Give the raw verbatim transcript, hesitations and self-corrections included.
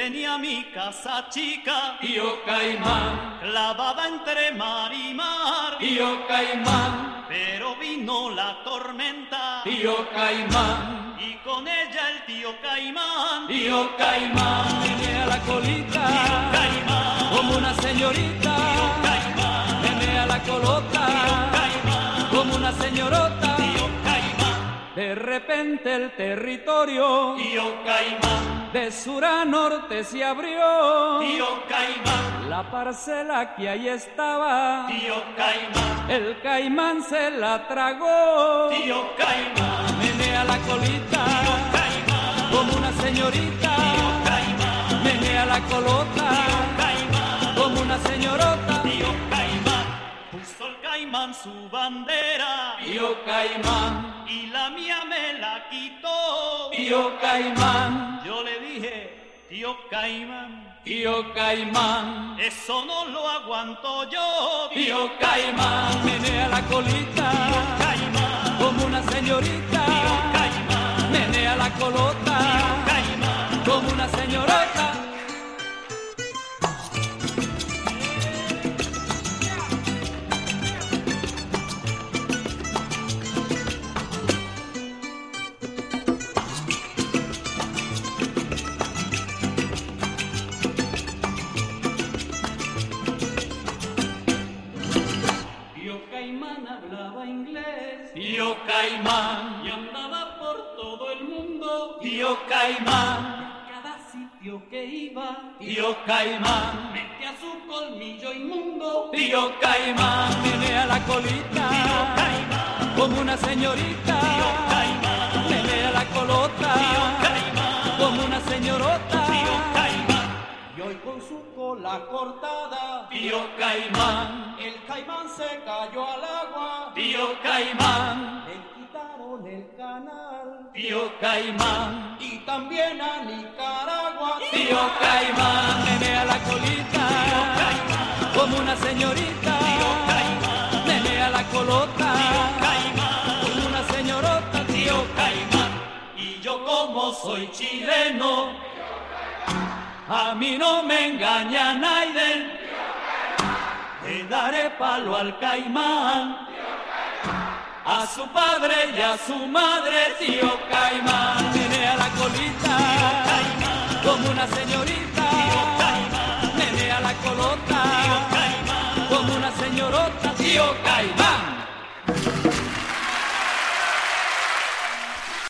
tenía mi casa chica, tío Caimán, clavada entre mar y mar, tío Caimán, pero vino la tormenta, tío Caimán, y con ella el tío Caimán, tío Caimán, menea la colita, tío Caimán, como una señorita, tío Caimán, menea la colota, tío Caimán, como una señorota, tío Caimán, de repente el territorio, tío Caimán, de sur a norte se abrió, tío Caimán, la parcela que ahí estaba, tío Caimán, el caimán se la tragó, tío Caimán, menea la colita, tío Caimán, como una señorita, tío Caimán, menea la colota, tío Caimán, como una señorota, tío Caimán, puso el Caimán su bandera, tío Caimán, y la mía me la quitó, tío Caimán, yo le dije, tío Caimán, tío Caimán, eso no lo aguanto yo, tío Caimán, menea la colita, tío Caimán, como una señorita, tío Caimán, menea la colota, tío Caimán, como una señorota. tío Caimán hablaba inglés, Tío Caimán, y andaba por todo el mundo, tío Caimán, a cada sitio que iba, tío Caimán, metía su colmillo inmundo, tío Caimán, menea la colita, tío Caimán, como una señorita, tío Caimán, menea la colota, tío Caimán, como una señorota, tío Caimán, y hoy con su cola cortada, tío Caimán, el Caimán se cayó al agua, tío Caimán, le quitaron el canal, tío Caimán, y también a Nicaragua, tío Caimán, menea la colita, Caimán, como una señorita, tío Caimán, menea la colota, Caimán, como una señorota, tío Caimán, y yo como soy chileno, a mí no me engaña Naiden, le daré palo al Caimán, a su padre y a su madre, tío Caimán, menea la colita, Caimán, como una señorita, Caimán, menea la colota, Caimán, como una señorota, tío Caimán.